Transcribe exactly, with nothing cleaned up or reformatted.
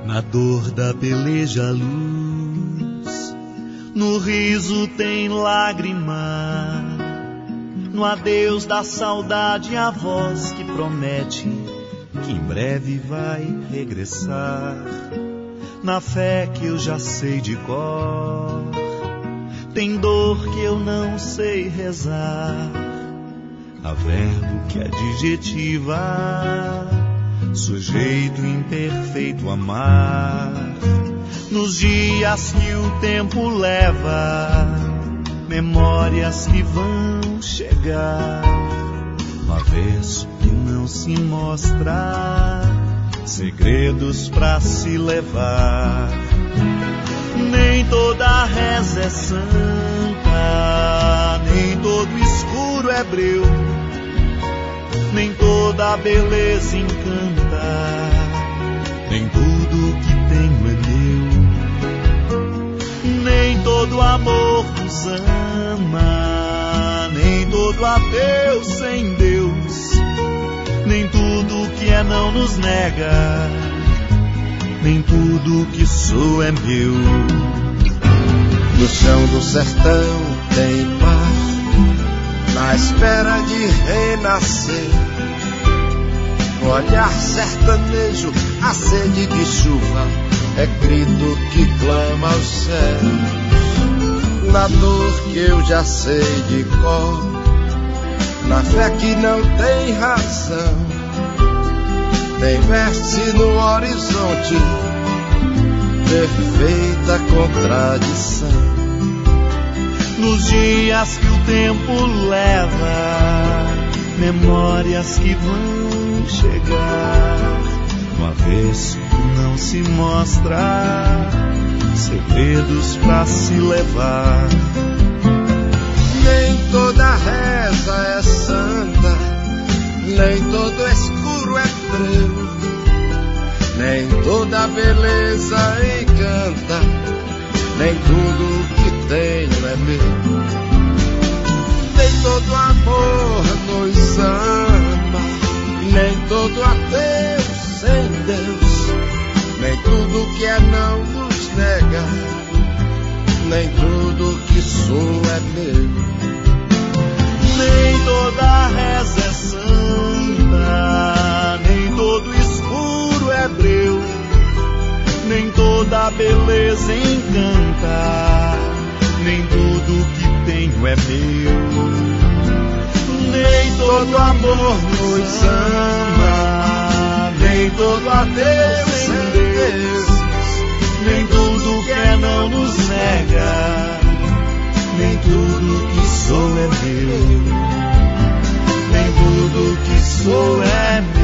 Na dor da peleja a luz, no riso tem lágrima, no adeus da saudade a voz que promete que em breve vai regressar. Na fé que eu já sei de cor, tem dor que eu não sei rezar. Há verbo que adjetiva sujeito imperfeito amar. Nos dias que o tempo leva, memórias que vão chegar. No avesso que não se mostra, segredos pra se levar. Nem toda reza é santa, nem todo escuro é breu, nem toda beleza encanta, nem tudo que tenho é meu. Nem todo amor nos ama, nem todo adeus sem Deus, nem tudo que é não nos nega, nem tudo que sou é meu. No chão do sertão tem mar, na espera de renascer. No olhar sertanejo, a sede de chuva é grito que clama ao céu. Na dor que eu já sei de cor, na fé que não tem razão, tem verte no horizonte perfeita contradição. Nos dias que o tempo leva, memórias que vão chegar. No avesso que não se mostra, segredos pra se levar. Nem toda reza é santa, nem todo escuro é breu, nem toda beleza encanta, nem tudo que tenho é meu. Nem todo amor nos ama, nem todo adeus sem Deus, nem tudo que é não nos nega, nem tudo que sou é meu. Nem toda reza é santa, nem todo escuro é breu, nem toda beleza encanta, nem tudo que tenho é meu. Nem todo amor nos ama, nem todo adeus sem Deus, nem tudo que é não nos nega, nem tudo que sou é meu, nem tudo que sou é meu.